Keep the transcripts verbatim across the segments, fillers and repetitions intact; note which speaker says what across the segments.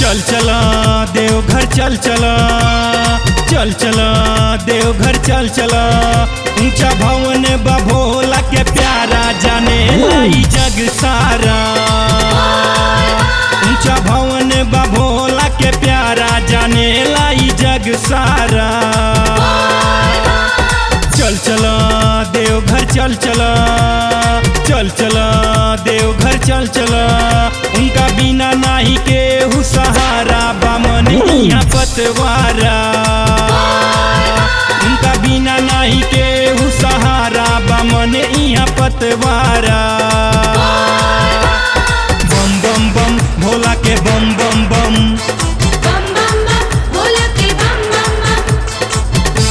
Speaker 1: चल चला देवघर चल चला, चल चला देवघर चल चला। ऊंचा भवन बा भोला के प्यारा, जाने लाई जग सारा। ऊंचा भवन बा भोला के प्यारा, जाने लाई जग सारा। चल चला देवघर चल चला, चल चला देवघर चल चला। उनका बिना नाही केहू सहारा, बामन यहाँ पतवारा। उनका बिना नाही केहू सहारा, बामन यहाँ पतवारा। बम बम बम भोला के बम बम बम,
Speaker 2: बम बम बम भोला के बम बम बम।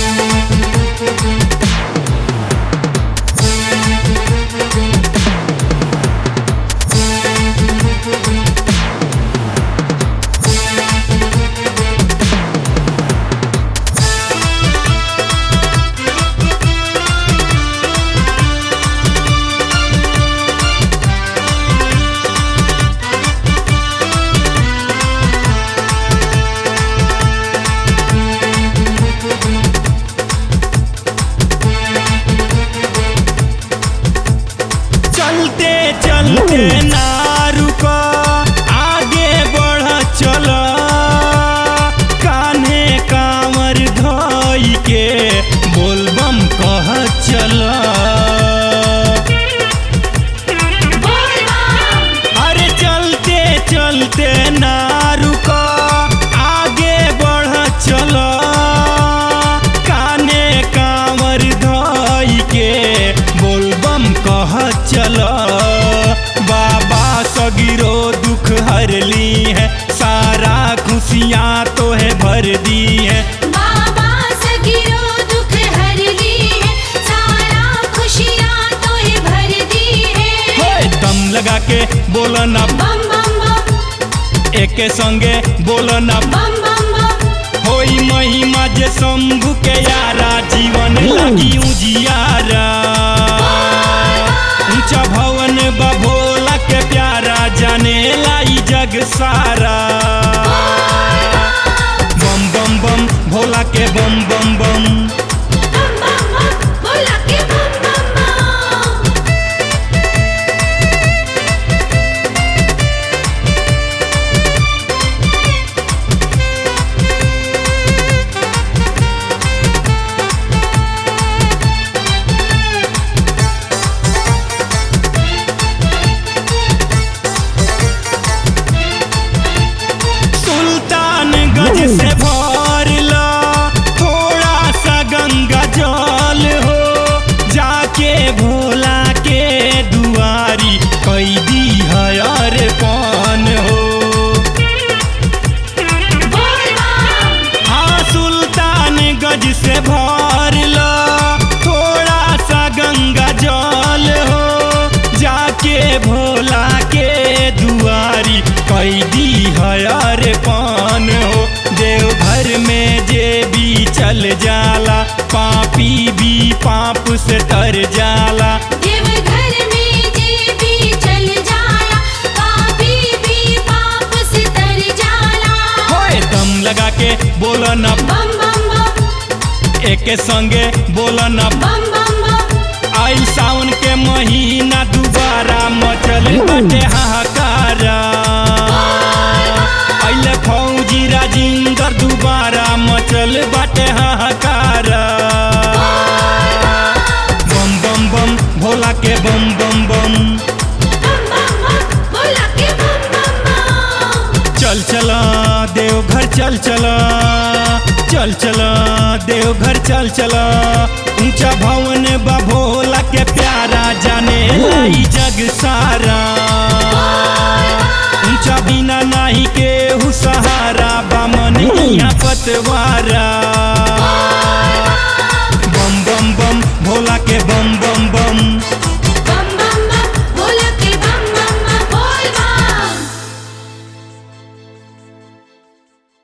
Speaker 1: चलते चलते ना रुको, आगे बढ़ चला। कान्हे कांवर धोई के बोलबम कह चला। अरे चलते चलते ना रुको, आगे बढ़ चला। कान्हे कांवर धोई के बोलबम कह चला। बाबा सगिरो दुख हर ली है, सारा खुशियाँ तो है भर दी है।
Speaker 2: बाबा सगिरो दुख हर ली है, सारा खुशियाँ तो है भर दी है।
Speaker 1: होए दम लगा के बोलो ना
Speaker 2: बम बम बम,
Speaker 1: एके संगे बोलो ना।
Speaker 2: बम बम बम।
Speaker 1: होई महिमा जे शंभु के यारा, जीवन लगी उजियारा। ऊंचा भवन बा भोला के प्यारा, जाने लाई जग सारा। बम बम बम भोला के बम बम बम,
Speaker 2: बम बम बम भोला के बम बम बम।
Speaker 1: सुल्तानगंज से भर ला थोड़ा सा गंगा जल हो। जाके भोला के दुआरी कैदी हर पान हो। हाँ सुल्तानगंज से भर ला थोड़ा सा गंगा जल हो। जाके भोला के दुआरी कैदी हर पान हो। देवघर में जे भी चल जाला, पापी भी पाप से तर जाला।
Speaker 2: देवघर में जे भी चल जाला, पापी भी पाप से तर जाला।
Speaker 1: होए दम लगा के बोलो ना,
Speaker 2: बम बम बम,
Speaker 1: एके संगे बोलो ना।
Speaker 2: बम बम बम।
Speaker 1: आइल सावन के महीना दुबारा, मचल बाटे हाहाकारा। आइले फौजी राजिंदर दुबारा, मचल बाटे हाहाकारा। बम बम बम भोला के बम बम बम,
Speaker 2: बम बम बम भोला के बम बम बम।
Speaker 1: चल चला देवघर चल चला, चल चला देवघर चल चला। ऊंचा भवन बा भोला के प्यारा, जाने लाई जग सारा। ऊंचा बिना नाही केहू सहारा, बामन यहाँ पतवारा।